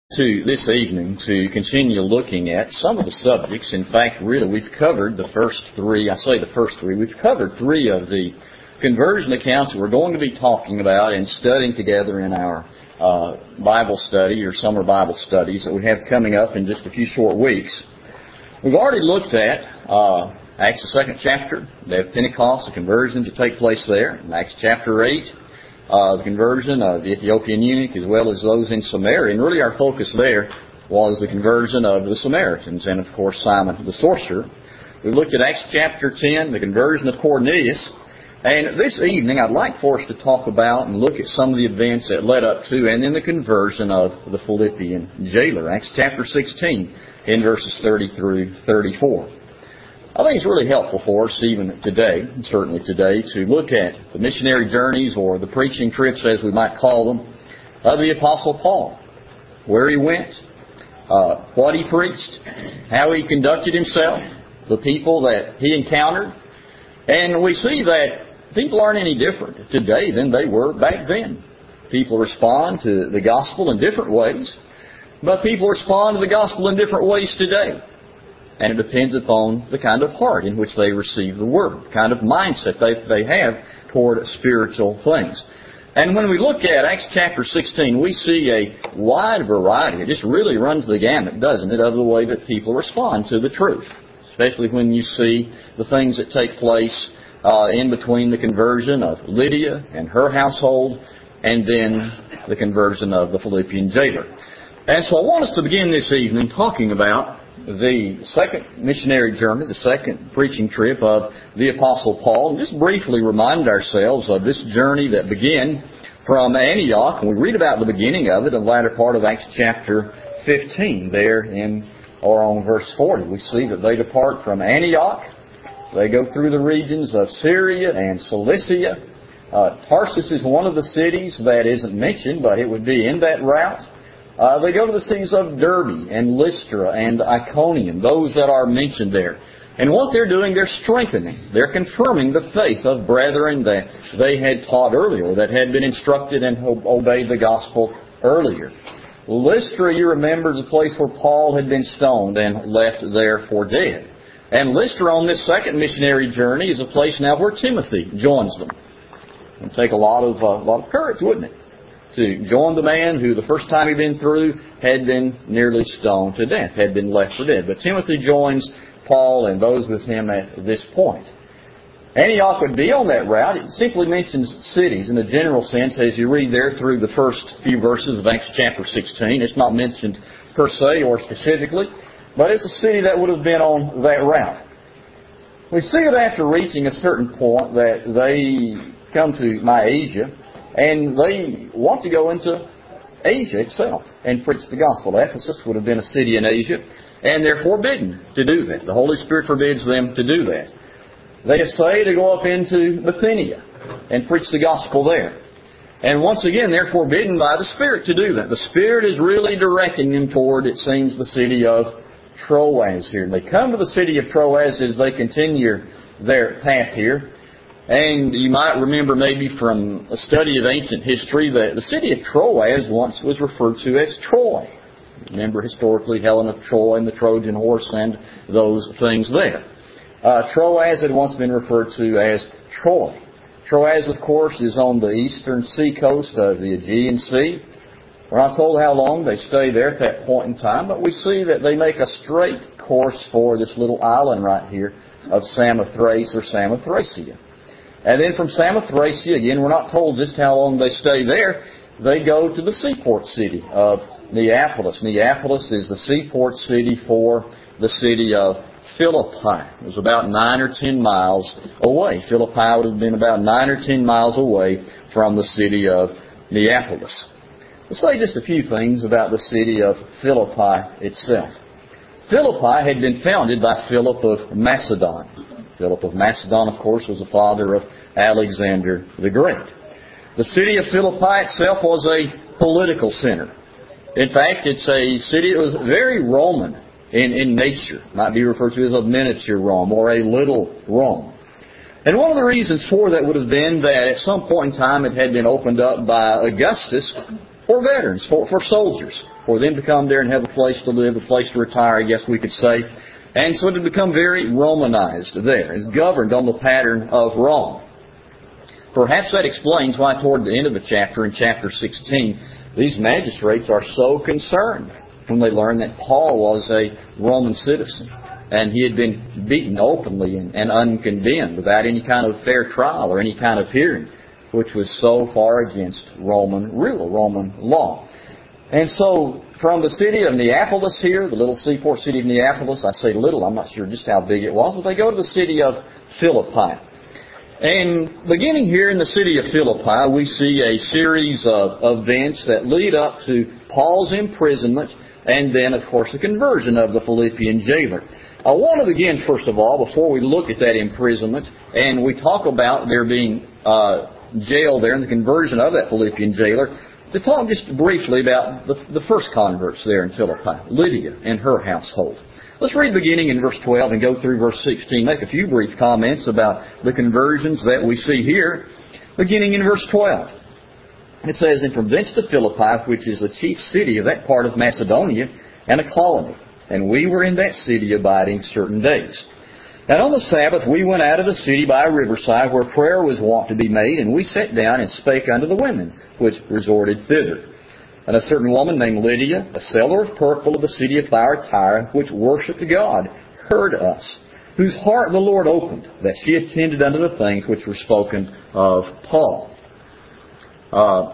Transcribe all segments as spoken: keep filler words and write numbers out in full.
To this evening to continue looking at some of the subjects. In fact, really, we've covered the first three. I say the first three. We've covered three of the conversion accounts that we're going to be talking about and studying together in our uh, Bible study or summer Bible studies that we have coming up in just a few short weeks. We've already looked at uh, Acts the second chapter, the day of Pentecost, the conversions that take place there. In Acts chapter eight, Uh, the conversion of the Ethiopian eunuch as well as those in Samaria. And really our focus there was the conversion of the Samaritans and, of course, Simon the sorcerer. We looked at Acts chapter ten, the conversion of Cornelius. And this evening I'd like for us to talk about and look at some of the events that led up to and then the conversion of the Philippian jailer. Acts chapter sixteen in verses thirty through thirty-four. I think it's really helpful for us, even today, certainly today, to look at the missionary journeys or the preaching trips, as we might call them, of the Apostle Paul. Where he went, uh, what he preached, how he conducted himself, the people that he encountered. And we see that people aren't any different today than they were back then. People respond to the gospel in different ways, but people respond to the gospel in different ways today. And it depends upon the kind of heart in which they receive the Word, the kind of mindset they, they have toward spiritual things. And when we look at Acts chapter sixteen, we see a wide variety. It just really runs the gamut, doesn't it, of the way that people respond to the truth. Especially when you see the things that take place uh, in between the conversion of Lydia and her household and then the conversion of the Philippian jailer. And so I want us to begin this evening talking about the second missionary journey, the second preaching trip of the Apostle Paul. And just briefly remind ourselves of this journey that began from Antioch. And we read about the beginning of it in the latter part of Acts chapter fifteen there in or on verse forty. We see that they depart from Antioch. They go through the regions of Syria and Cilicia. Uh, Tarsus is one of the cities that isn't mentioned, but it would be in that route. Uh, they go to the cities of Derbe and Lystra and Iconium, those that are mentioned there. And what they're doing, they're strengthening. They're confirming the faith of brethren that they had taught earlier, that had been instructed and obeyed the gospel earlier. Lystra, you remember, is a place where Paul had been stoned and left there for dead. And Lystra on this second missionary journey is a place now where Timothy joins them. It would take a lot of, uh, lot of courage, wouldn't it? To join the man who the first time he'd been through had been nearly stoned to death, had been left for dead. But Timothy joins Paul and those with him at this point. Antioch would be on that route. It simply mentions cities in a general sense as you read there through the first few verses of Acts chapter sixteen. It's not mentioned per se or specifically, but it's a city that would have been on that route. We see that after reaching a certain point that they come to Mysia, and they want to go into Asia itself and preach the gospel. Ephesus would have been a city in Asia, and they're forbidden to do that. The Holy Spirit forbids them to do that. They essay to go up into Bithynia and preach the gospel there. And once again, they're forbidden by the Spirit to do that. The Spirit is really directing them toward, it seems, the city of Troas here. And they come to the city of Troas as they continue their path here. And you might remember maybe from a study of ancient history that the city of Troas once was referred to as Troy. Remember historically Helen of Troy and the Trojan horse and those things there. Uh, Troas had once been referred to as Troy. Troas, of course, is on the eastern seacoast of the Aegean Sea. We're not told how long they stay there at that point in time, but we see that they make a straight course for this little island right here of Samothrace or Samothracia. And then from Samothracia, again, we're not told just how long they stay there. They go to the seaport city of Neapolis. Neapolis is the seaport city for the city of Philippi. It was about nine or ten miles away. Philippi would have been about nine or ten miles away from the city of Neapolis. Let's say just a few things about the city of Philippi itself. Philippi had been founded by Philip of Macedon. Philip of Macedon, of course, was the father of Alexander the Great. The city of Philippi itself was a political center. In fact, it's a city that was very Roman in, in nature. It might be referred to as a miniature Rome or a little Rome. And one of the reasons for that would have been that at some point in time it had been opened up by Augustus for veterans, for, for soldiers, for them to come there and have a place to live, a place to retire, I guess we could say. And so it had become very Romanized there. It's governed on the pattern of Rome. Perhaps that explains why toward the end of the chapter, in chapter sixteen, these magistrates are so concerned when they learn that Paul was a Roman citizen and he had been beaten openly and, and uncondemned without any kind of fair trial or any kind of hearing, which was so far against Roman rule, Roman law. And so from the city of Neapolis here, the little seaport city of Neapolis, I say little, I'm not sure just how big it was, but they go to the city of Philippi. And beginning here in the city of Philippi, we see a series of events that lead up to Paul's imprisonment and then, of course, the conversion of the Philippian jailer. I want to begin, first of all, before we look at that imprisonment, and we talk about there being uh, jail there and the conversion of that Philippian jailer, to talk just briefly about the, the first converts there in Philippi, Lydia and her household. Let's read beginning in verse twelve and go through verse sixteen. Make a few brief comments about the conversions that we see here. Beginning in verse twelve. It says, "And from thence to Philippi, which is the chief city of that part of Macedonia, and a colony. And we were in that city abiding certain days. And on the Sabbath we went out of the city by a riverside, where prayer was wont to be made, and we sat down and spake unto the women, which resorted thither. And a certain woman named Lydia, a seller of purple of the city of Thyatira, which worshipped God, heard us, whose heart the Lord opened, that she attended unto the things which were spoken of Paul." Uh,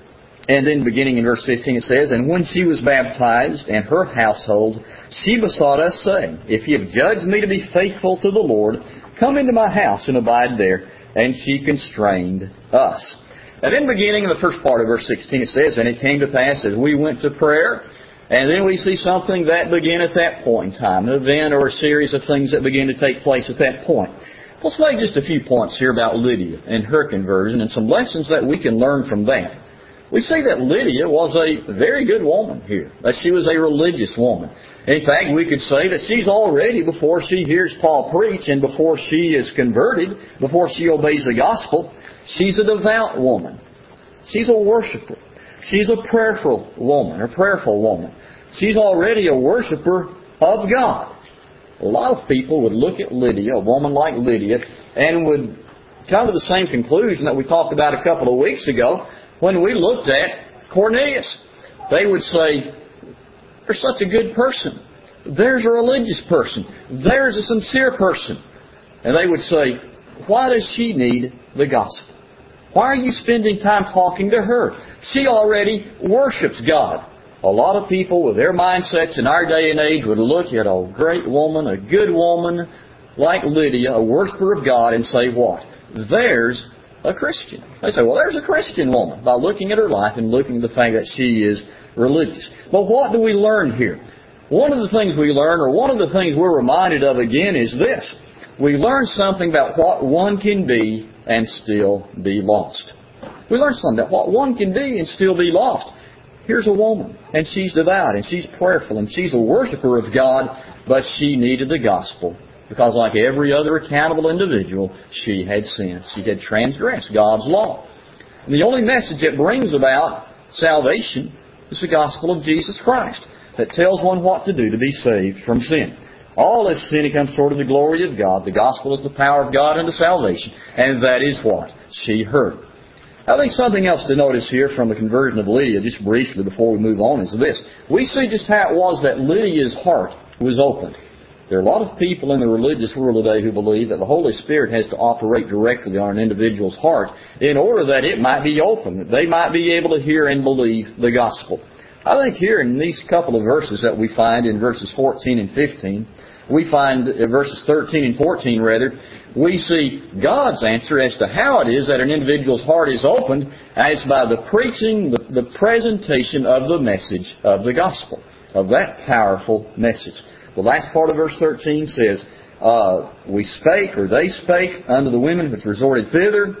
and then beginning in verse fifteen it says, "And when she was baptized, and her household, she besought us, saying, If ye have judged me to be faithful to the Lord, come into my house and abide there. And she constrained us." And then beginning in the first part of verse sixteen it says, "And it came to pass as we went to prayer," and then we see something that began at that point in time, an event or a series of things that began to take place at that point. Let's make just a few points here about Lydia and her conversion and some lessons that we can learn from that. We see that Lydia was a very good woman here, that she was a religious woman. In fact, we could say that she's already, before she hears Paul preach and before she is converted, before she obeys the gospel, she's a devout woman. She's a worshiper. She's a prayerful woman, or prayerful woman. She's already a worshiper of God. A lot of people would look at Lydia, a woman like Lydia, and would come to the same conclusion that we talked about a couple of weeks ago when we looked at Cornelius. They would say, "There's such a good person. There's a religious person. There's a sincere person." And they would say, "Why does she need the gospel? Why are you spending time talking to her? She already worships God." A lot of people with their mindsets in our day and age would look at a great woman, a good woman like Lydia, a worshiper of God, and say, what? There's a Christian. They say, well, there's a Christian woman, by looking at her life and looking at the fact that she is religious. But what do we learn here? One of the things we learn, or one of the things we're reminded of again, is this. We learn something about what one can be and still be lost. We learn something about what one can be and still be lost. Here's a woman, and she's devout, and she's prayerful, and she's a worshiper of God, but she needed the gospel. Because like every other accountable individual, she had sinned. She had transgressed God's law. And the only message that brings about salvation is the gospel of Jesus Christ, that tells one what to do to be saved from sin. All is sin, it comes short of the glory of God. The gospel is the power of God unto salvation. And that is what she heard. I think something else to notice here from the conversion of Lydia, just briefly before we move on, is this. We see just how it was that Lydia's heart was opened. There are a lot of people in the religious world today who believe that the Holy Spirit has to operate directly on an individual's heart in order that it might be open, that they might be able to hear and believe the gospel. I think here in these couple of verses that we find in verses fourteen and fifteen, we find in verses thirteen and fourteen rather, we see God's answer as to how it is that an individual's heart is opened as by the preaching, the, the presentation of the message of the gospel, of that powerful message. The last part of verse thirteen says, uh, we spake, or they spake, unto the women which resorted thither,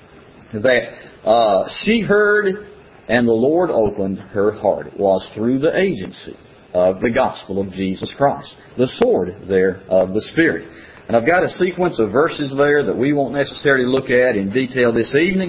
that uh, she heard, and the Lord opened her heart. It was through the agency of the gospel of Jesus Christ, the sword there of the Spirit. And I've got a sequence of verses there that we won't necessarily look at in detail this evening,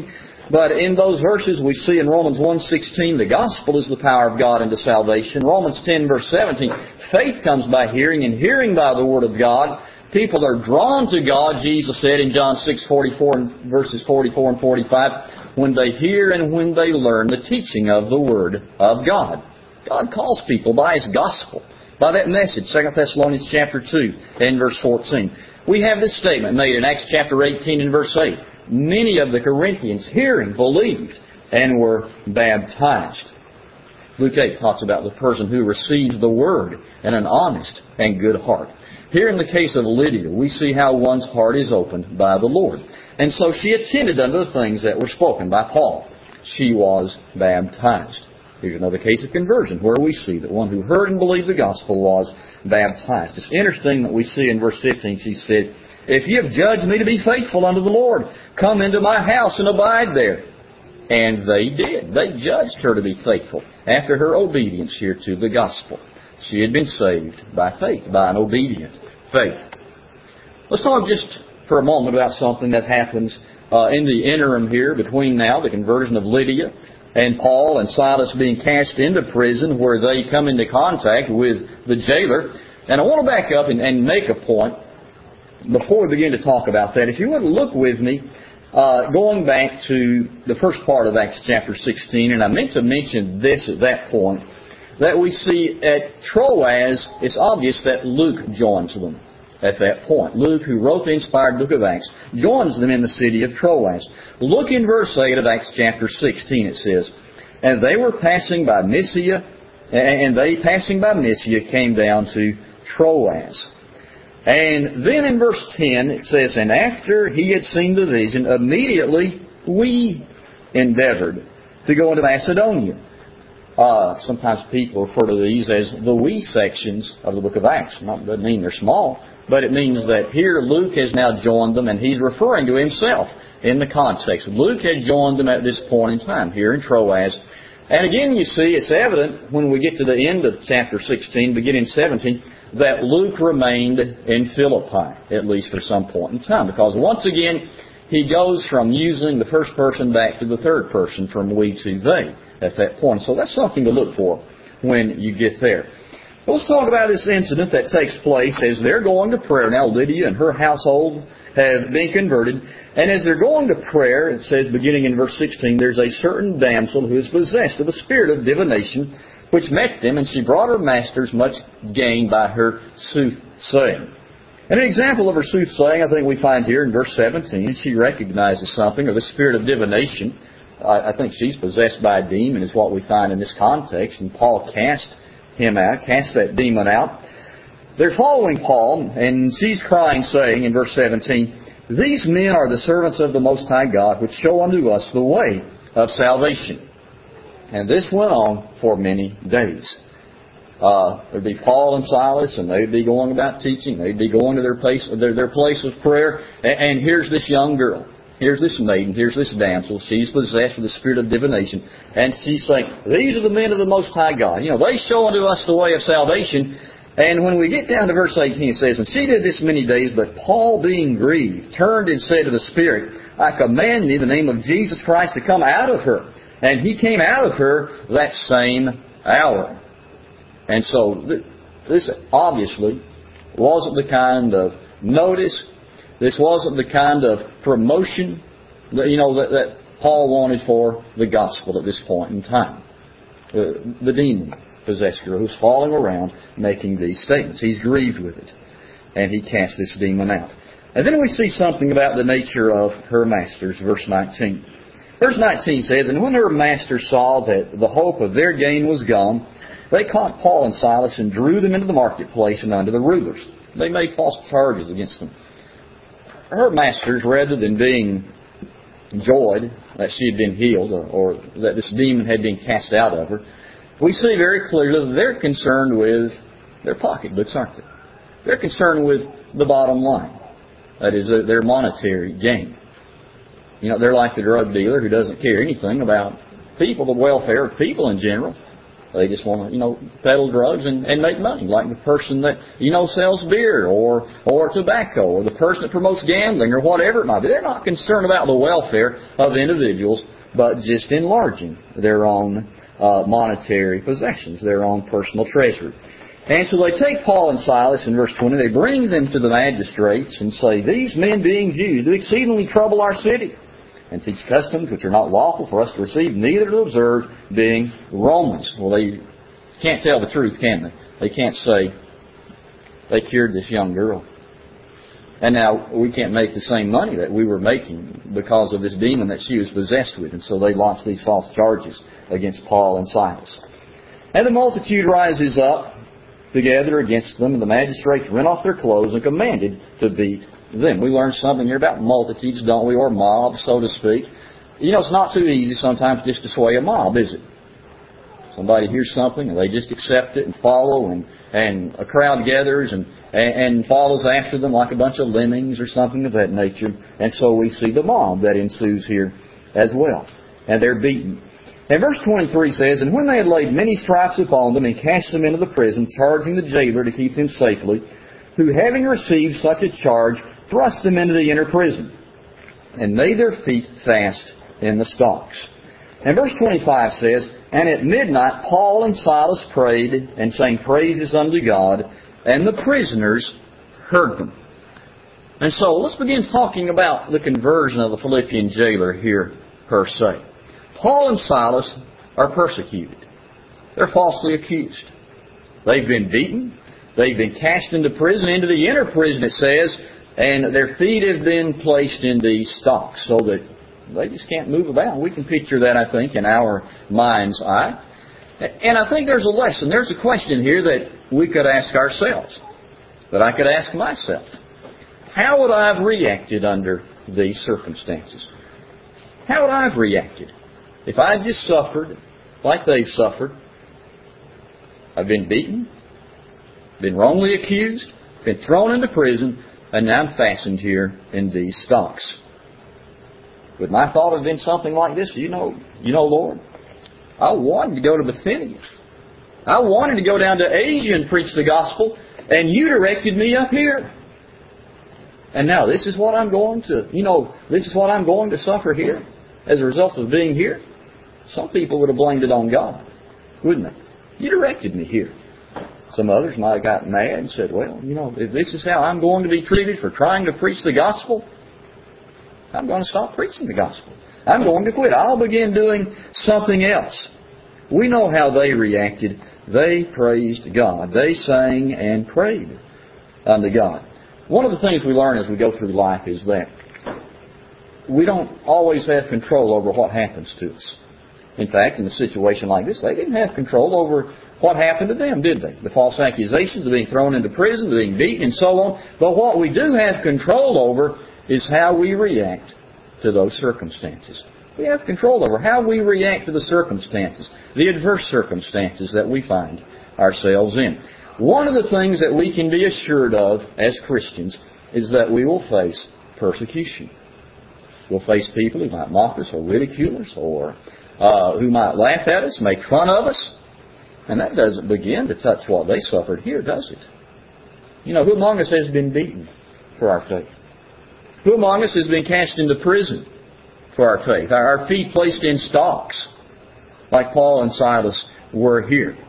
But in those verses we see in Romans one sixteen, the gospel is the power of God unto salvation. Romans ten verse seventeen, faith comes by hearing, and hearing by the Word of God. People are drawn to God, Jesus said in John six forty-four and verses forty-four and forty-five, when they hear and when they learn the teaching of the Word of God. God calls people by His gospel, by that message, Second Thessalonians chapter two and verse fourteen. We have this statement made in Acts chapter eighteen and verse eight. Many of the Corinthians, hearing, believed and were baptized. Luke eight talks about the person who receives the Word in an honest and good heart. Here in the case of Lydia, we see how one's heart is opened by the Lord. And so she attended unto the things that were spoken by Paul. She was baptized. Here's another case of conversion where we see that one who heard and believed the gospel was baptized. It's interesting that we see in verse fifteen, she said, if you have judged me to be faithful unto the Lord, come into my house and abide there. And they did. They judged her to be faithful after her obedience here to the gospel. She had been saved by faith, by an obedient faith. Let's talk just for a moment about something that happens uh, in the interim here between now, the conversion of Lydia and Paul and Silas being cast into prison, where they come into contact with the jailer. And I want to back up and, and make a point before we begin to talk about that. If you would look with me, uh, going back to the first part of Acts chapter sixteen, and I meant to mention this at that point, that we see at Troas, it's obvious that Luke joins them at that point. Luke, who wrote the inspired book of Acts, joins them in the city of Troas. Look in verse eight of Acts chapter sixteen, it says, and they were passing by Mysia, and they passing by Mysia came down to Troas. And then in verse ten it says, and after he had seen the vision, immediately we endeavored to go into Macedonia. Uh, sometimes people refer to these as the we sections of the book of Acts. Not doesn't mean they're small, but it means that here Luke has now joined them, and he's referring to himself in the context. Luke had joined them at this point in time here in Troas. And again, you see, it's evident when we get to the end of chapter sixteen, beginning seventeen, that Luke remained in Philippi, at least for some point in time. Because once again, he goes from using the first person back to the third person, from we to they, at that point. So that's something to look for when you get there. Let's talk about this incident that takes place as they're going to prayer. Now, Lydia and her household have been converted. And as they're going to prayer, it says, beginning in verse sixteen, there's a certain damsel who is possessed of a spirit of divination, which met them, and she brought her masters much gain by her soothsaying. And an example of her soothsaying, I think we find here in verse seventeen. She recognizes something of the spirit of divination. I think she's possessed by a demon, is what we find in this context. And Paul cast him out, cast that demon out. They're following Paul, and she's crying, saying in verse seventeen, these men are the servants of the Most High God, which show unto us the way of salvation. And this went on for many days. Uh, there'd be Paul and Silas, and they'd be going about teaching. They'd be going to their place, their, their place of prayer. And, and here's this young girl. Here's this maiden. Here's this damsel. She's possessed with the spirit of divination. And she's saying, these are the men of the Most High God. You know, they show unto us the way of salvation. And when we get down to verse eighteen, it says, and she did this many days, but Paul, being grieved, turned and said to the spirit, I command thee in the name of Jesus Christ to come out of her. And he came out of her that same hour. And so this obviously wasn't the kind of notice, this wasn't the kind of promotion that, you know, that, that Paul wanted for the gospel at this point in time. The, the demon possessed girl who's falling around making these statements. He's grieved with it. And he cast this demon out. And then we see something about the nature of her masters, verse nineteen. Verse nineteen says, and when her masters saw that the hope of their gain was gone, they caught Paul and Silas and drew them into the marketplace and unto the rulers. They made false charges against them. Her masters, rather than being joyed that she had been healed or, or that this demon had been cast out of her, we see very clearly that they're concerned with their pocketbooks, aren't they? They're concerned with the bottom line. That is, their monetary gain. You know, they're like the drug dealer who doesn't care anything about people, the welfare of people in general. They just want to, you know, peddle drugs and, and make money, like the person that, you know, sells beer or, or tobacco, or the person that promotes gambling or whatever it might be. They're not concerned about the welfare of individuals, but just enlarging their own uh, monetary possessions, their own personal treasury. And so they take Paul and Silas in verse twenty, they bring them to the magistrates and say, "These men, being Jews, do exceedingly trouble our city, and teach customs which are not lawful for us to receive, neither to observe, being Romans." Well, they can't tell the truth, can they? They can't say, they cured this young girl. And now we can't make the same money that we were making because of this demon that she was possessed with. And so they launched these false charges against Paul and Silas. And the multitude rises up together against them, and the magistrates rent off their clothes and commanded to beat them. We learn something here about multitudes, don't we, or mobs, so to speak. You know, it's not too easy sometimes just to sway a mob, is it? Somebody hears something and they just accept it and follow, and, and a crowd gathers and, and, and follows after them like a bunch of lemmings or something of that nature. And so we see the mob that ensues here as well. And they're beaten. And verse twenty-three says, "And when they had laid many stripes upon them and cast them into the prison, charging the jailer to keep them safely, who having received such a charge, thrust them into the inner prison, and made their feet fast in the stocks." And verse twenty-five says, "And at midnight Paul and Silas prayed, and sang praises unto God, and the prisoners heard them." And so let's begin talking about the conversion of the Philippian jailer here per se. Paul and Silas are persecuted. They're falsely accused. They've been beaten. They've been cast into prison, into the inner prison, it says, and their feet have been placed in these stocks so that they just can't move about. We can picture that, I think, in our mind's eye. And I think there's a lesson, there's a question here that we could ask ourselves, that I could ask myself. How would I have reacted under these circumstances? How would I have reacted? If I had just suffered like they've suffered, I've been beaten, been wrongly accused, been thrown into prison, and now I'm fastened here in these stocks. Would my thought have been something like this? You know, you know, Lord, I wanted to go to Bithynia. I wanted to go down to Asia and preach the gospel, and you directed me up here. And now this is what I'm going to, you know, this is what I'm going to suffer here as a result of being here. Some people would have blamed it on God, wouldn't they? You directed me here. Some others might have gotten mad and said, well, you know, if this is how I'm going to be treated for trying to preach the gospel, I'm going to stop preaching the gospel. I'm going to quit. I'll begin doing something else. We know how they reacted. They praised God. They sang and prayed unto God. One of the things we learn as we go through life is that we don't always have control over what happens to us. In fact, in a situation like this, they didn't have control over what happened to them, did they? The false accusations of being thrown into prison, being beaten, and so on. But what we do have control over is how we react to those circumstances. We have control over how we react to the circumstances, the adverse circumstances that we find ourselves in. One of the things that we can be assured of as Christians is that we will face persecution. We'll face people who might mock us or ridicule us or uh, who might laugh at us, make fun of us. And that doesn't begin to touch what they suffered here, does it? You know, who among us has been beaten for our faith? Who among us has been cast into prison for our faith? Our feet placed in stocks, like Paul and Silas were here.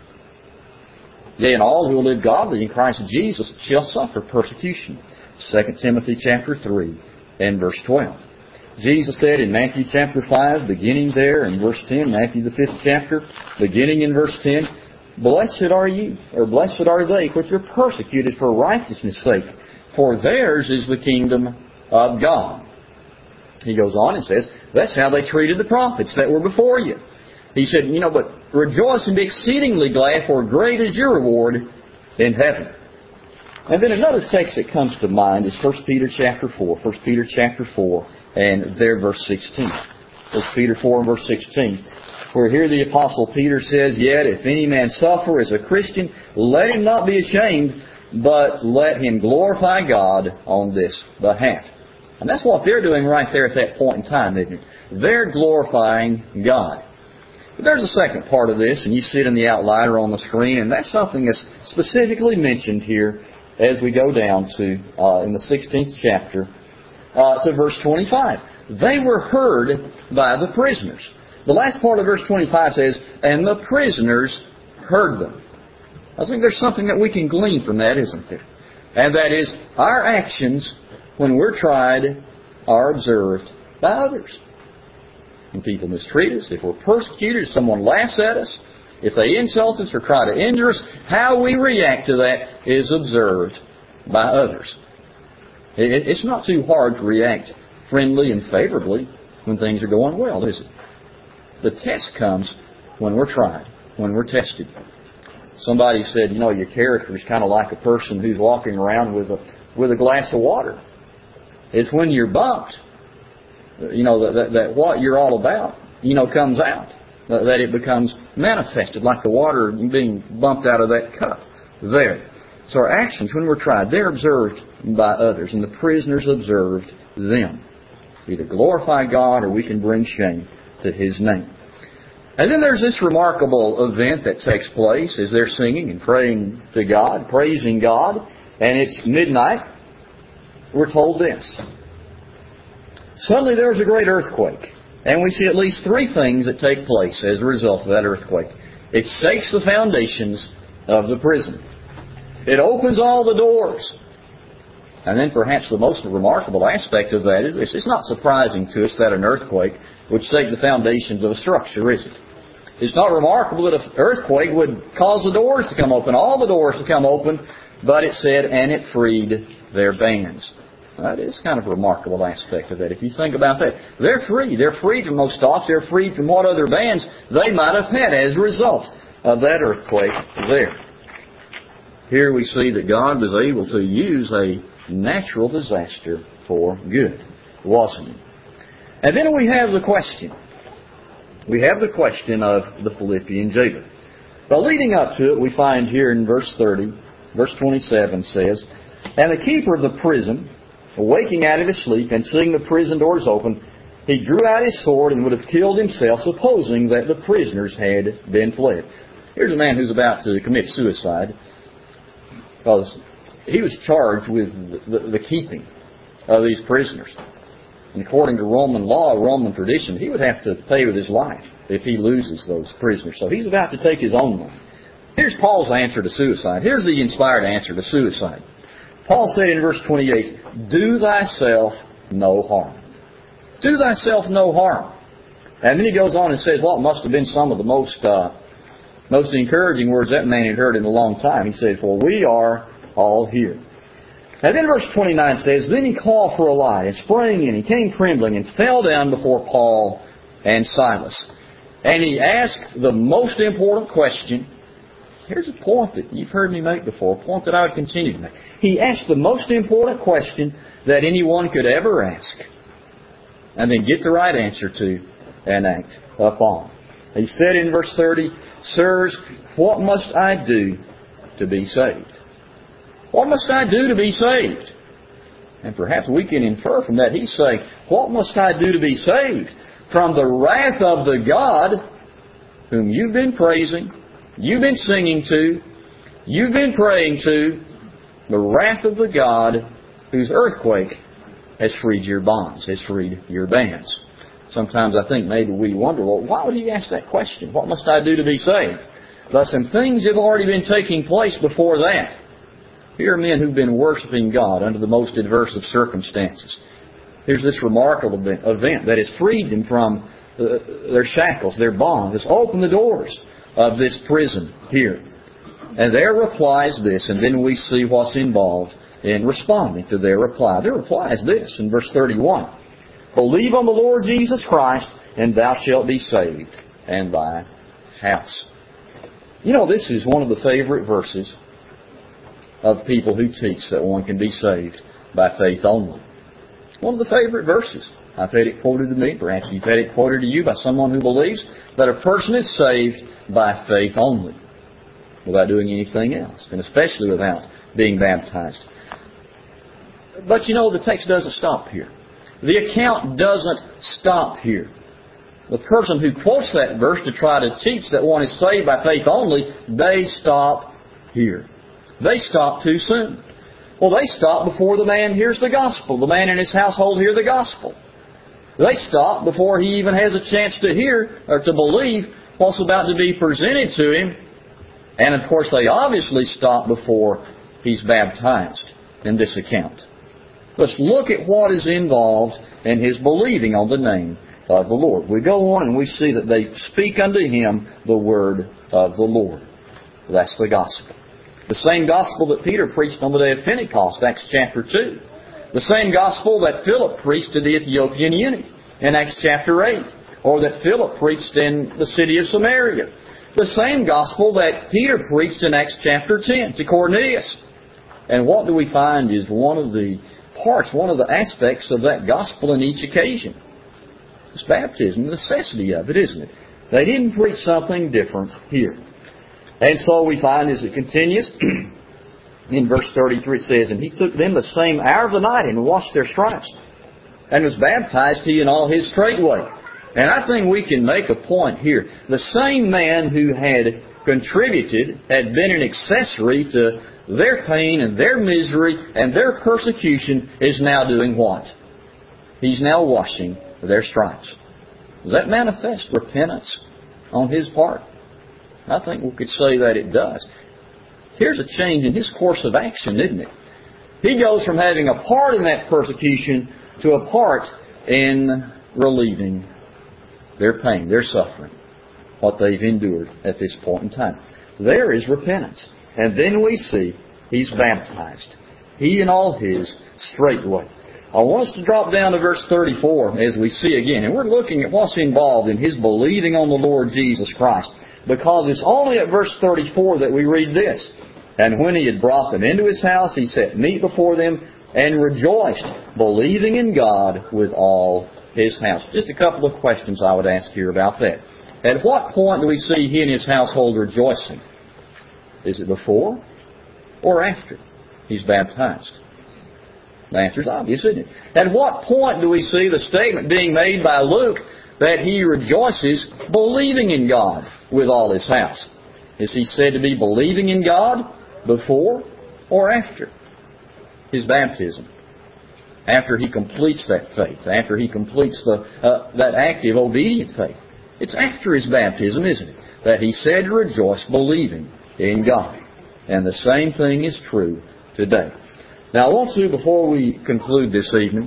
Yea, and all who will live godly in Christ Jesus shall suffer persecution. Second Timothy chapter three and verse twelve. Jesus said in Matthew chapter five, beginning there in verse ten, Matthew the fifth chapter, beginning in verse ten, Blessed are you, or blessed are they which are persecuted for righteousness' sake, for theirs is the kingdom of God. He goes on and says, that's how they treated the prophets that were before you. He said, you know, but rejoice and be exceedingly glad, for great is your reward in heaven. And then another text that comes to mind is First Peter chapter four. First Peter chapter four and there verse sixteen. First Peter four and verse sixteen. Where here the Apostle Peter says, Yet if any man suffer as a Christian, let him not be ashamed, but let him glorify God on this behalf. And that's what they're doing right there at that point in time, isn't it? They're glorifying God. But there's a second part of this, and you see it in the outliner on the screen, and that's something that's specifically mentioned here as we go down to, uh, in the sixteenth chapter, uh, to verse twenty-five. They were heard by the prisoners. The last part of verse twenty-five says, and the prisoners heard them. I think there's something that we can glean from that, isn't there? And that is, our actions, when we're tried, are observed by others. When people mistreat us, if we're persecuted, if someone laughs at us, if they insult us or try to injure us, how we react to that is observed by others. It's not too hard to react friendly and favorably when things are going well, is it? The test comes when we're tried, when we're tested. Somebody said, you know, your character is kind of like a person who's walking around with a with a glass of water. It's when you're bumped, you know, that, that, that what you're all about, you know, comes out. That, that it becomes manifested, like the water being bumped out of that cup. There. So our actions, when we're tried, they're observed by others, and the prisoners observed them. We either glorify God or we can bring shame to His name. And then there's this remarkable event that takes place as they're singing and praying to God, praising God, and it's midnight. We're told this. Suddenly there was a great earthquake, and we see at least three things that take place as a result of that earthquake. It shakes the foundations of the prison. It opens all the doors. And then perhaps the most remarkable aspect of that is this. It's not surprising to us that an earthquake would shake the foundations of a structure, is it? It's not remarkable that an earthquake would cause the doors to come open, all the doors to come open, but it said, and it freed their bands. That is kind of a remarkable aspect of that. If you think about that, they're free. They're freed from those stocks. They're freed from what other bands they might have had as a result of that earthquake there. Here we see that God was able to use a natural disaster for good, wasn't He? And then we have the question. We have the question of the Philippian jailer. But leading up to it, we find here in verse thirty, verse twenty-seven says, and the keeper of the prison, waking out of his sleep and seeing the prison doors open, he drew out his sword and would have killed himself, supposing that the prisoners had been fled. Here's a man who's about to commit suicide, because he was charged with the, the keeping of these prisoners. And according to Roman law, Roman tradition, he would have to pay with his life if he loses those prisoners. So he's about to take his own life. Here's Paul's answer to suicide. Here's the inspired answer to suicide. Paul said in verse twenty-eight, do thyself no harm. Do thyself no harm. And then he goes on and says what must have been some of the most uh, most encouraging words that man had heard in a long time. He said, for we are all here. And then verse twenty-nine says, then he called for a light, and sprang in, he came trembling, and fell down before Paul and Silas. And he asked the most important question. Here's a point that you've heard me make before, a point that I would continue to make. He asked the most important question that anyone could ever ask, and then get the right answer to and act upon. He said in verse thirty, sirs, what must I do to be saved? What must I do to be saved? And perhaps we can infer from that. He's saying, what must I do to be saved? From the wrath of the God whom you've been praising, you've been singing to, you've been praying to, the wrath of the God whose earthquake has freed your bonds, has freed your bands. Sometimes I think maybe we wonder, well, why would he ask that question? What must I do to be saved? But some things have already been taking place before that. Here are men who've been worshiping God under the most adverse of circumstances. Here's this remarkable event that has freed them from uh, their shackles, their bonds. It's opened the doors of this prison here. And their reply is this, and then we see what's involved in responding to their reply. Their reply is this in verse thirty-one. Believe on the Lord Jesus Christ, and thou shalt be saved, and thy house. You know, this is one of the favorite verses of people who teach that one can be saved by faith only. One of the favorite verses. I've had it quoted to me, perhaps you've had it quoted to you by someone who believes that a person is saved by faith only, without doing anything else, and especially without being baptized. But you know, the text doesn't stop here. The account doesn't stop here. the person who quotes that verse to try to teach that one is saved by faith only, they stop here. They stop too soon. Well, they stop before the man hears the gospel. The man in his household hears the gospel. They stop before he even has a chance to hear or to believe what's about to be presented to him. And of course, they obviously stop before he's baptized in this account. Let's look at what is involved in his believing on the name of the Lord. We go on and we see that they speak unto him the word of the Lord. That's the gospel. The same gospel that Peter preached on the day of Pentecost, Acts chapter two. The same gospel that Philip preached to the Ethiopian eunuch in Acts chapter eight. Or that Philip preached in the city of Samaria. The same gospel that Peter preached in Acts chapter ten to Cornelius. And what do we find is one of the parts, one of the aspects of that gospel in each occasion. It's baptism, the necessity of it, isn't it? They didn't preach something different here. And so we find as it continues, in verse thirty-three it says, And he took them the same hour of the night and washed their stripes, and was baptized he in all his straightway. And I think we can make a point here. The same man who had contributed, had been an accessory to their pain and their misery and their persecution, is now doing what? He's now washing their stripes. Does that manifest repentance on his part? I think we could say that it does. Here's a change in his course of action, isn't it? He goes from having a part in that persecution to a part in relieving their pain, their suffering, what they've endured at this point in time. There is repentance. And then we see he's baptized. He and all his straightway. I want us to drop down to verse thirty-four as we see again. And we're looking at what's involved in his believing on the Lord Jesus Christ. Because it's only at verse thirty-four that we read this. And when he had brought them into his house, he set meat before them and rejoiced, believing in God with all his house. Just a couple of questions I would ask here about that. At what point do we see he and his household rejoicing? Is it before or after he's baptized? The answer is obvious, isn't it? At what point do we see the statement being made by Luke that he rejoices believing in God with all his house? Is he said to be believing in God before or after his baptism? After he completes that faith, after he completes the uh, that active, obedient faith. It's after his baptism, isn't it, that he said to rejoice believing in God. And the same thing is true today. Now, I want to, before we conclude this evening,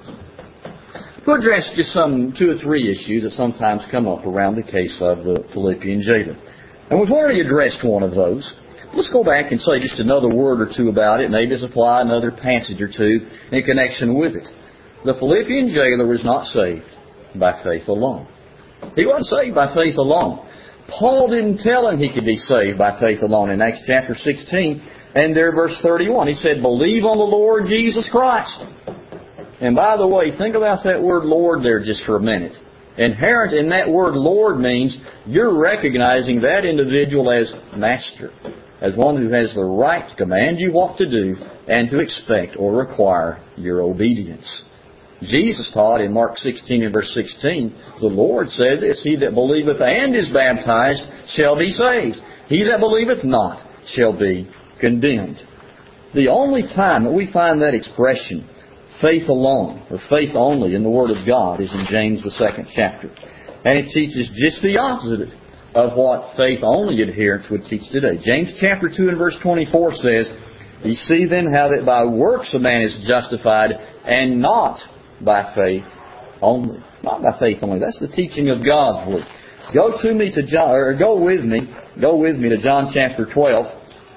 to address just some two or three issues that sometimes come up around the case of the Philippian jailer. And we've already addressed one of those. Let's go back and say just another word or two about it, maybe supply another passage or two in connection with it. The Philippian jailer was not saved by faith alone. He wasn't saved by faith alone. Paul didn't tell him he could be saved by faith alone in Acts chapter sixteen. And there, verse thirty-one, he said, Believe on the Lord Jesus Christ. And by the way, think about that word Lord there just for a minute. Inherent in that word Lord means you're recognizing that individual as master, as one who has the right to command you what to do and to expect or require your obedience. Jesus taught in Mark sixteen and verse sixteen, the Lord said this, He that believeth and is baptized shall be saved. He that believeth not shall be condemned. The only time that we find that expression, faith alone, or faith only in the Word of God, is in James the second chapter. And it teaches just the opposite of what faith only adherents would teach today. James chapter two and verse twenty-four says, Ye see then how that by works a man is justified, and not by faith only. Not by faith only. That's the teaching of God's Word. Go to me to John, or go with me, go with me to John chapter twelve,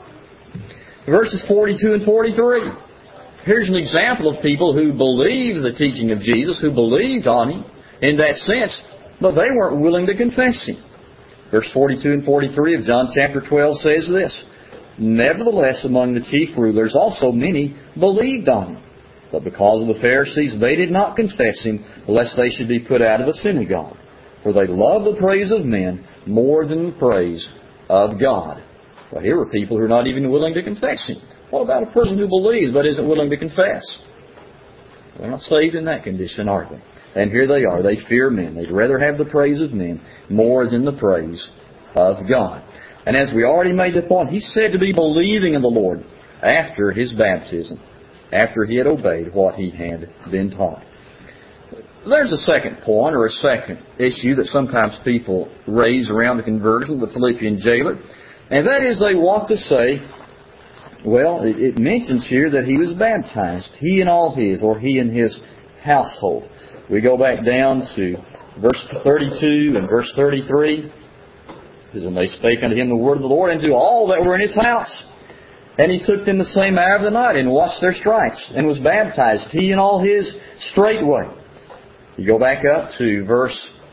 verses forty-two and forty-three. Here's an example of people who believed the teaching of Jesus, who believed on Him in that sense, but they weren't willing to confess Him. Verse forty-two and forty-three of John chapter twelve says this, Nevertheless, among the chief rulers also many believed on Him. But because of the Pharisees, they did not confess Him, lest they should be put out of the synagogue. For they love the praise of men more than the praise of God. Well, here are people who are not even willing to confess Him. What about a person who believes but isn't willing to confess? They're not saved in that condition, are they? And here they are. They fear men. They'd rather have the praise of men more than the praise of God. And as we already made the point, he's said to be believing in the Lord after his baptism, after he had obeyed what he had been taught. There's a second point, or a second issue that sometimes people raise around the conversion of the Philippian jailer, and that is they want to say, well, it, it mentions here that he was baptized, he and all his, or he and his household. We go back down to verse thirty-two and verse thirty-three. And they spake unto him the word of the Lord, and to all that were in his house. And he took them the same hour of the night, and washed their stripes, and was baptized, he and all his straightway. You go back up to verse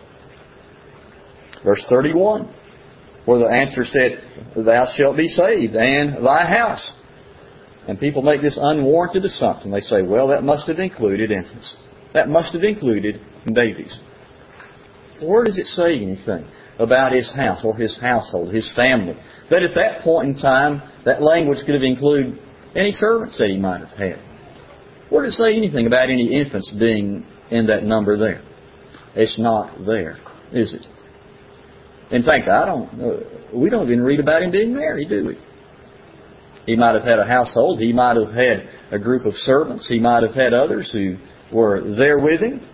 verse thirty-one, where the answer said, Thou shalt be saved, and thy house. And people make this unwarranted assumption. They say, well, that must have included infants. That must have included babies. Where does it say anything about his house or his household, his family? That at that point in time, that language could have included any servants that he might have had. Where does it say anything about any infants being in that number there? It's not there, is it? In fact, I don't. Uh, we don't even read about him being married, do we? He might have had a household. He might have had a group of servants. He might have had others who were there with him.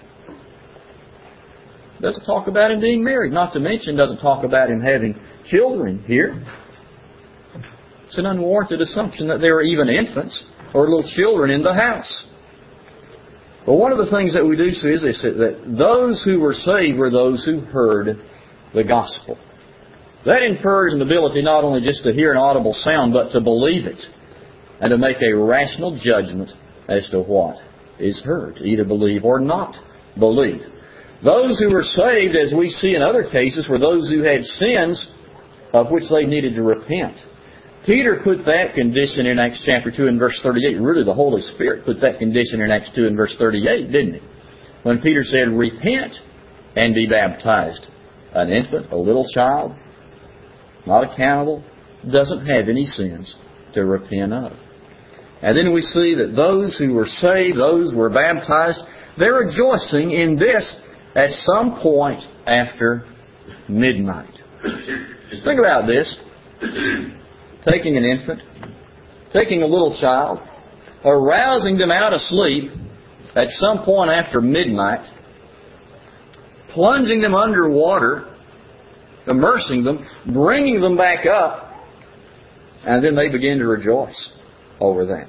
Doesn't talk about him being married. Not to mention, doesn't talk about him having children here. It's an unwarranted assumption that there are even infants or little children in the house. But one of the things that we do see is this, that those who were saved were those who heard the gospel. That infers an ability not only just to hear an audible sound, but to believe it and to make a rational judgment as to what is heard, either believe or not believe. Those who were saved, as we see in other cases, were those who had sins of which they needed to repent. Peter put that condition in Acts chapter two and verse thirty-eight. Really, the Holy Spirit put that condition in Acts two and verse thirty-eight, didn't he? When Peter said, repent and be baptized. An infant, a little child, not accountable, doesn't have any sins to repent of. And then we see that those who were saved, those who were baptized, they're rejoicing in this at some point after midnight. Think about this. Taking an infant, taking a little child, arousing them out of sleep at some point after midnight, plunging them under water, immersing them, bringing them back up, and then they begin to rejoice over that.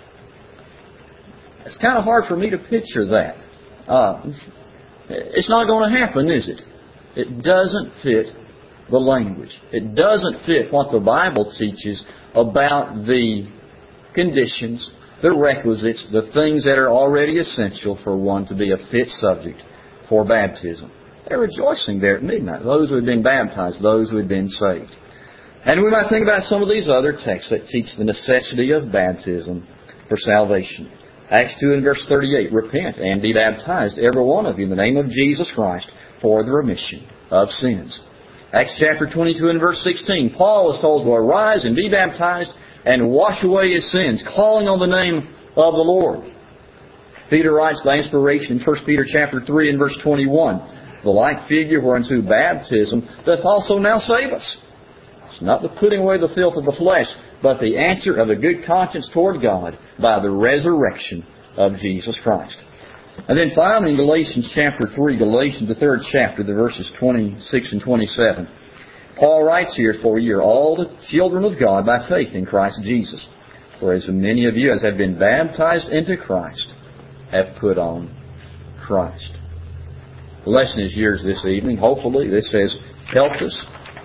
It's kind of hard for me to picture that. Uh, it's not going to happen, is it? It doesn't fit the language. It doesn't fit what the Bible teaches about the conditions, the requisites, the things that are already essential for one to be a fit subject for baptism. They're rejoicing there at midnight, those who had been baptized, those who had been saved. And we might think about some of these other texts that teach the necessity of baptism for salvation. Acts two and verse thirty-eight, repent and be baptized, every one of you, in the name of Jesus Christ, for the remission of sins. Acts chapter twenty-two and verse sixteen, Paul was told to arise and be baptized and wash away his sins, calling on the name of the Lord. Peter writes by inspiration in First Peter chapter three and verse twenty-one, the like figure whereunto baptism doth also now save us. It's not the putting away the filth of the flesh, but the answer of a good conscience toward God by the resurrection of Jesus Christ. And then finally in Galatians chapter three, Galatians the third chapter, the verses twenty-six and twenty-seven, Paul writes here, for ye are all the children of God by faith in Christ Jesus. For as many of you as have been baptized into Christ have put on Christ. The lesson is yours this evening. Hopefully this has helped us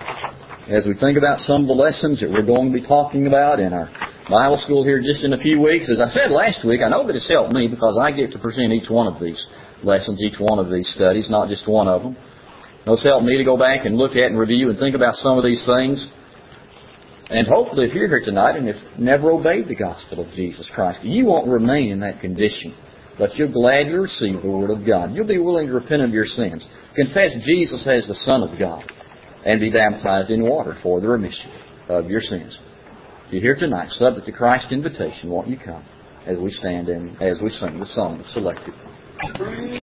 as we think about some of the lessons that we're going to be talking about in our Bible school here just in a few weeks. As I said last week, I know that it's helped me because I get to present each one of these lessons, each one of these studies, not just one of them. It's helped me to go back and look at and review and think about some of these things. And hopefully if you're here tonight and have never obeyed the gospel of Jesus Christ, you won't remain in that condition, but you'll gladly receive the Word of God. You'll be willing to repent of your sins, confess Jesus as the Son of God, and be baptized in water for the remission of your sins. If you're here tonight, subject to Christ's invitation, won't you come as we stand and as we sing the song selected?